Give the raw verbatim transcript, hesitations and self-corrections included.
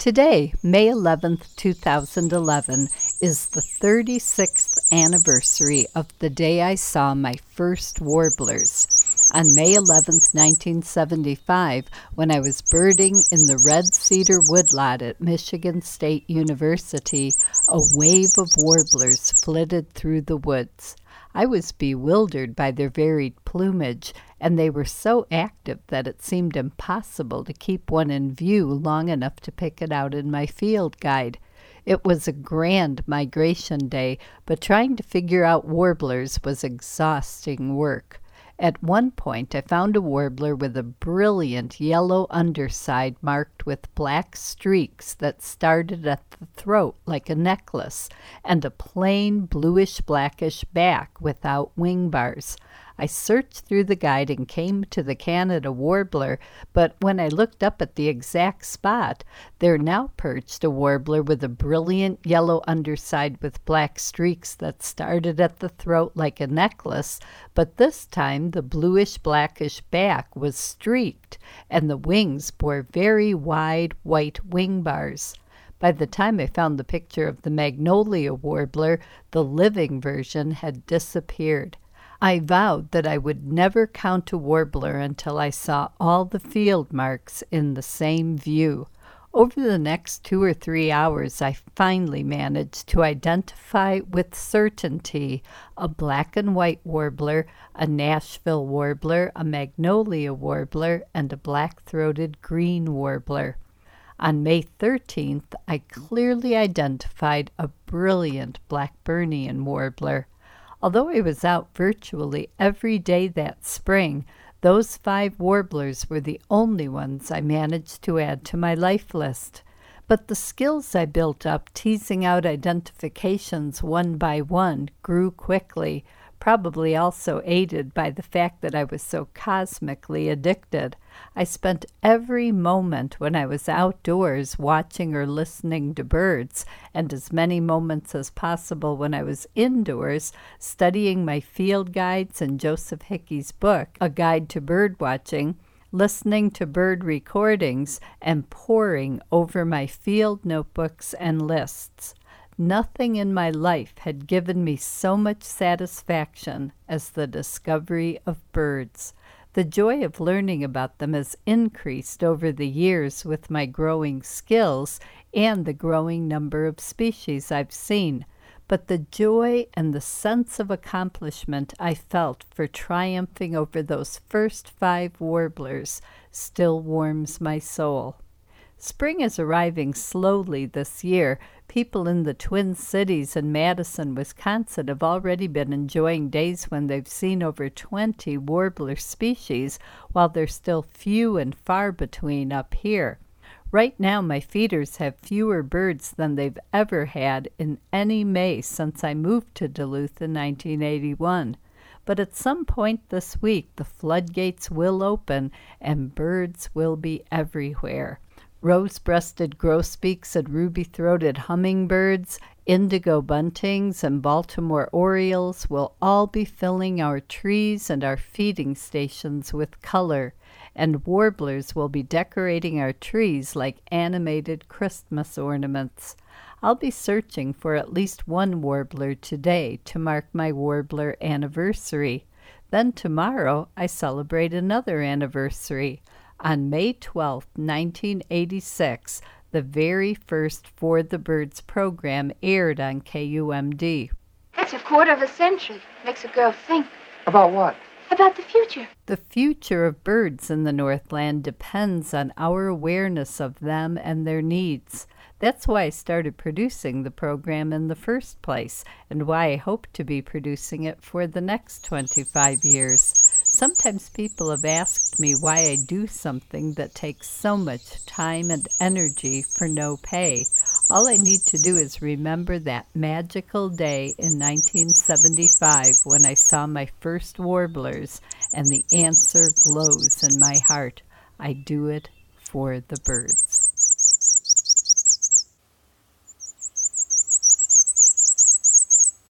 Today, May eleventh, two thousand eleven, is the thirty-sixth anniversary of the day I saw my first warblers. On May eleventh, nineteen seventy-five, when I was birding in the Red Cedar Woodlot at Michigan State University, a wave of warblers flitted through the woods. I was bewildered by their varied plumage, and they were so active that it seemed impossible to keep one in view long enough to pick it out in my field guide. It was a grand migration day, but trying to figure out warblers was exhausting work. At one point, I found a warbler with a brilliant yellow underside marked with black streaks that started at the throat like a necklace, and a plain bluish-blackish back without wing bars. I searched through the guide and came to the Canada warbler, but when I looked up at the exact spot, there now perched a warbler with a brilliant yellow underside with black streaks that started at the throat like a necklace, but this time the bluish-blackish back was streaked, and the wings bore very wide white wing bars. By the time I found the picture of the magnolia warbler, the living version had disappeared. I vowed that I would never count a warbler until I saw all the field marks in the same view. Over the next two or three hours, I finally managed to identify with certainty a black and white warbler, a Nashville warbler, a magnolia warbler, and a black-throated green warbler. On May thirteenth, I clearly identified a brilliant Blackburnian warbler. Although I was out virtually every day that spring, those five warblers were the only ones I managed to add to my life list. But the skills I built up teasing out identifications one by one grew quickly, probably also aided by the fact that I was so cosmically addicted. I spent every moment when I was outdoors watching or listening to birds, and as many moments as possible when I was indoors studying my field guides and Joseph Hickey's book, A Guide to Bird Watching, listening to bird recordings, and poring over my field notebooks and lists. Nothing in my life had given me so much satisfaction as the discovery of birds. The joy of learning about them has increased over the years with my growing skills and the growing number of species I've seen, but the joy and the sense of accomplishment I felt for triumphing over those first five warblers still warms my soul. Spring is arriving slowly this year. People in the Twin Cities and Madison, Wisconsin have already been enjoying days when they've seen over twenty warbler species, while they're still few and far between up here. Right now, my feeders have fewer birds than they've ever had in any May since I moved to Duluth in nineteen eighty-one. But at some point this week, the floodgates will open and birds will be everywhere. Rose-breasted grosbeaks and ruby-throated hummingbirds, indigo buntings, and Baltimore orioles will all be filling our trees and our feeding stations with color, and warblers will be decorating our trees like animated Christmas ornaments. I'll be searching for at least one warbler today to mark my warbler anniversary. Then tomorrow I celebrate another anniversary. On May twelfth, nineteen eighty-six, the very first For the Birds program aired on K U M D. That's a quarter of a century. Makes a girl think. About what? About the future. The future of birds in the Northland depends on our awareness of them and their needs. That's why I started producing the program in the first place, and why I hope to be producing it for the next twenty-five years. Sometimes people have asked me why I do something that takes so much time and energy for no pay. All I need to do is remember that magical day in nineteen seventy-five when I saw my first warblers, and the answer glows in my heart. I do it for the birds.